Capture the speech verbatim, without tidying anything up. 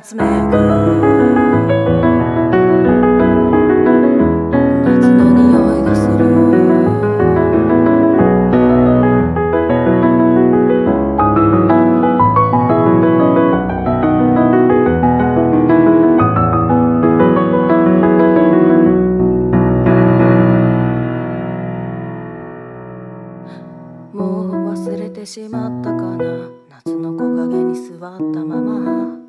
つめく夏の匂いがする。もう忘れてしまったかな、夏の木陰に座ったまま